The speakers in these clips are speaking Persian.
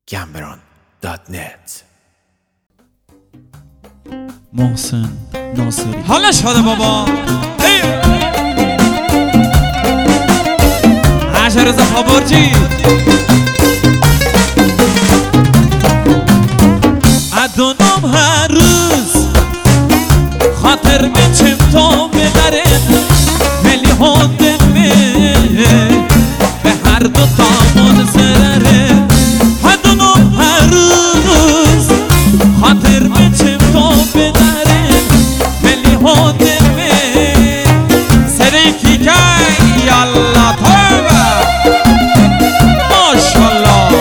gambron.net. محسن ناصری حالا شده بابا عشرز خبرچی ادونم هر روز خاطر میچم تو ببره ملی هنده به هر دو تامون سرره ادونم هر روز خاطر میچم تو ببره ملی هنده سری کی که یالله توبه ماشالله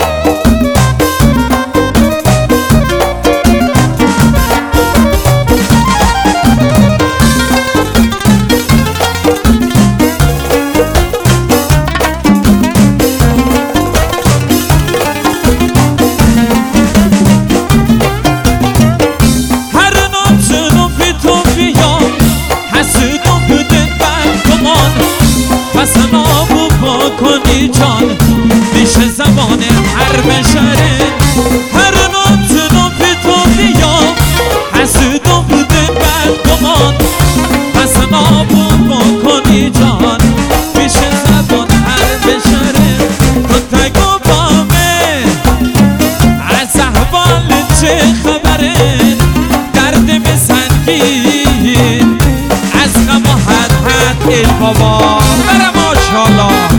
کنی جان میشه زبان هر بشره هر نوت پی تو بیام حسودم بوده بد گمان پس نابو بکنی جان میشه زبان هر بشره تو تگو بامه از احوال چه خبره درد بسنگین از غم و حد ای بابا برم ماشالله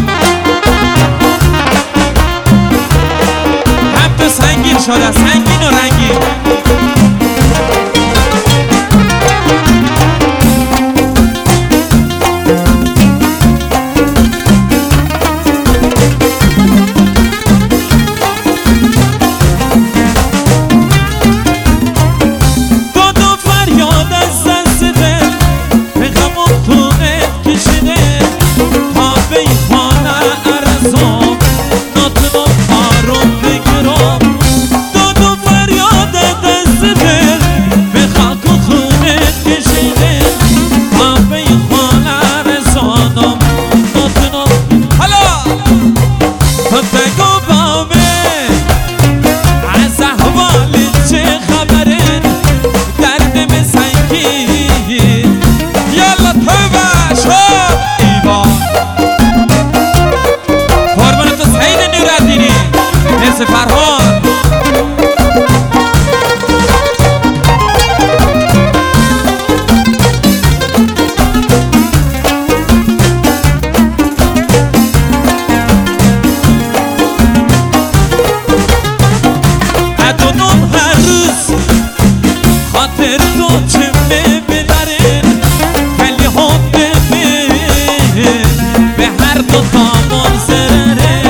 سنگین شده سنگین و رنگین دو فریاد از دست دل به غم و توقت کشیده تا به این خانه ارزم ناتونم آروم بگیرم فرهان ادونم هر روز خاطر تو چه ببره ولی هنده به هر دو تامون سره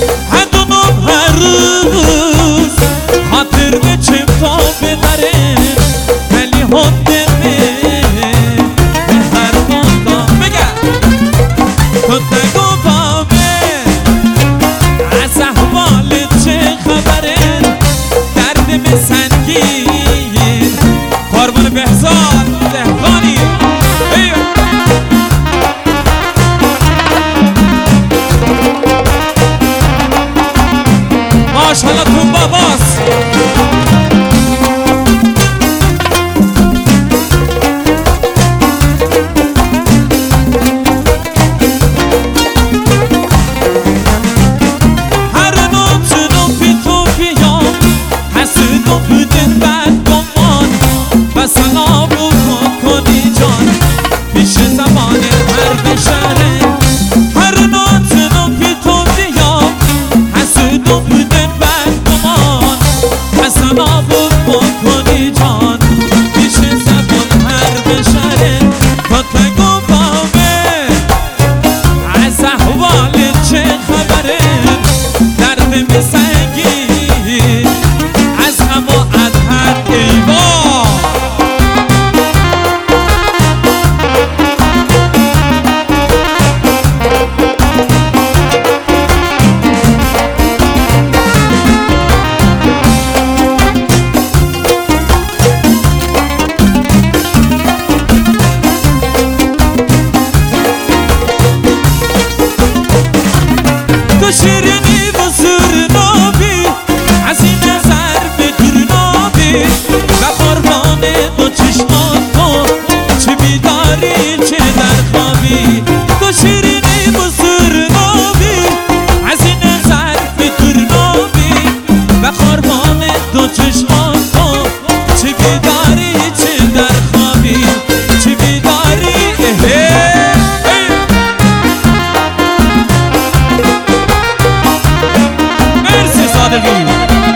خاطر میچم تا ببره ولی هنده به هر ماندا بگم تو تگو بامه از احوال چه خبره درد بسنگین قربان بهزاد دهقانی ماشالله تو باباست هر نوت پی تو بیام حسودم بودن بد گمان بس نابو کنی جان پیش زمان هر بشره هر نوت پی تو بیام حسودم بودن بد گمان صادقی.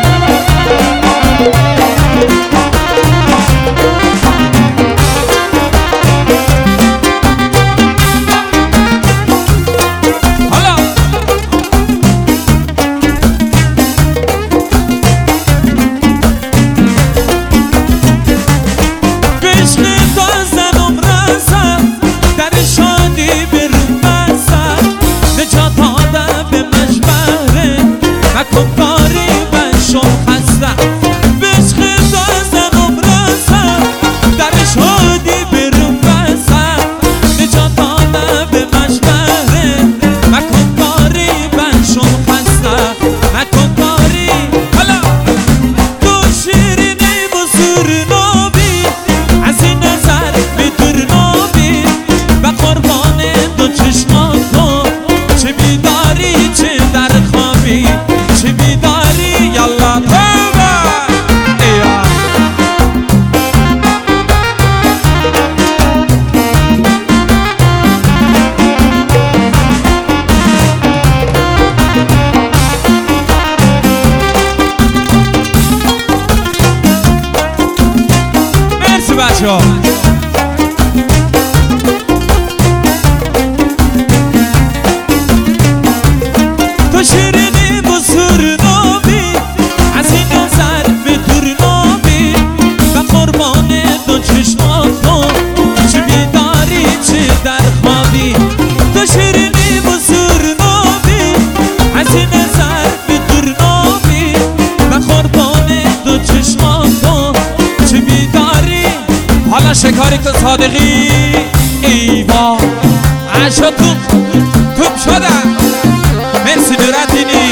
تو شیرینی بزرگ نابی از این نظر به دور نابی و قربان دو چشمات تو چه بیداری چه در خوابی تو شیرینی بزرگ نابی از این نظر به دور نابی و قربان دو چشمات تو چه بیداری حالا شکاری که صادقی ایوا عشق توپ شدن مرسی نورالدینی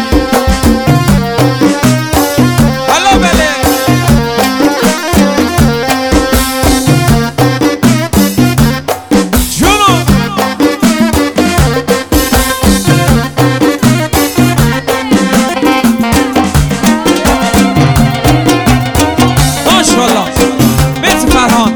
حالا بله جونو ماشاءالله مرسی فرهان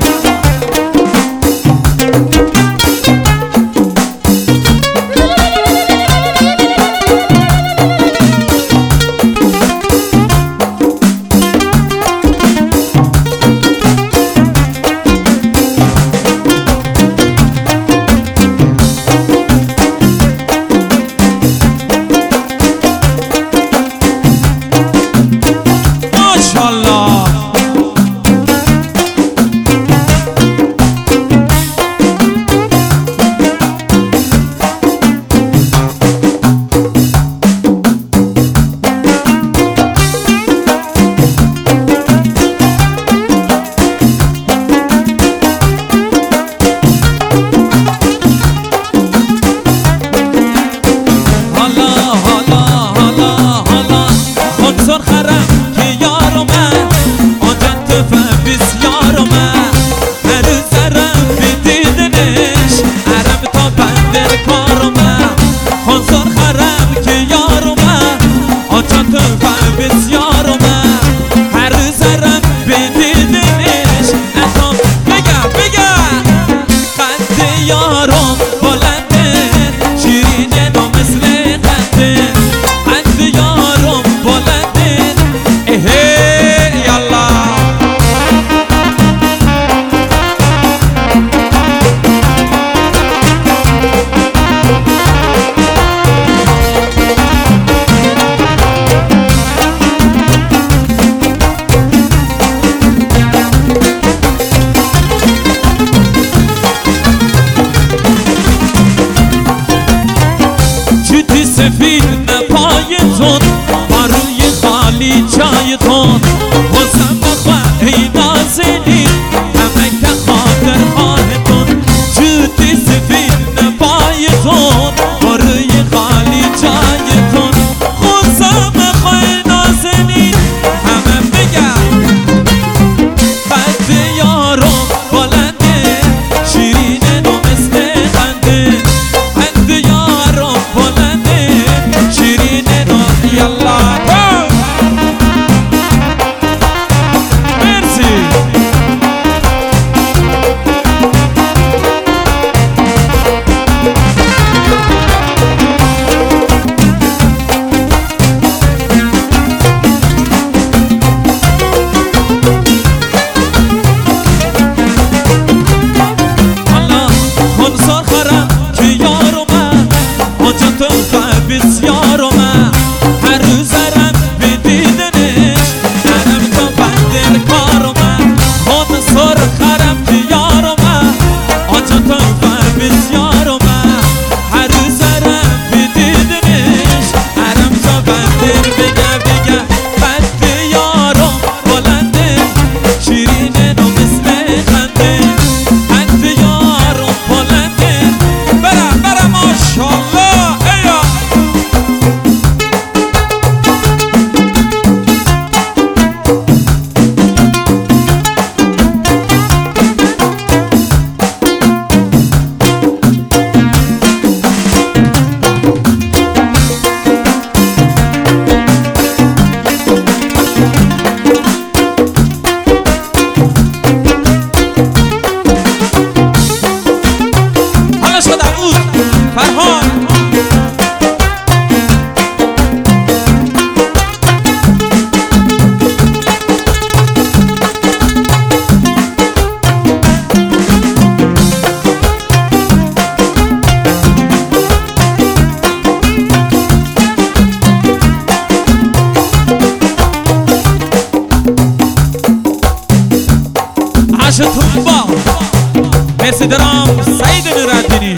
باشه تومبا مرسی درام سعید نوردینی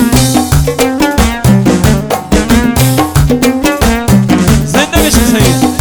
زنده بشه سعید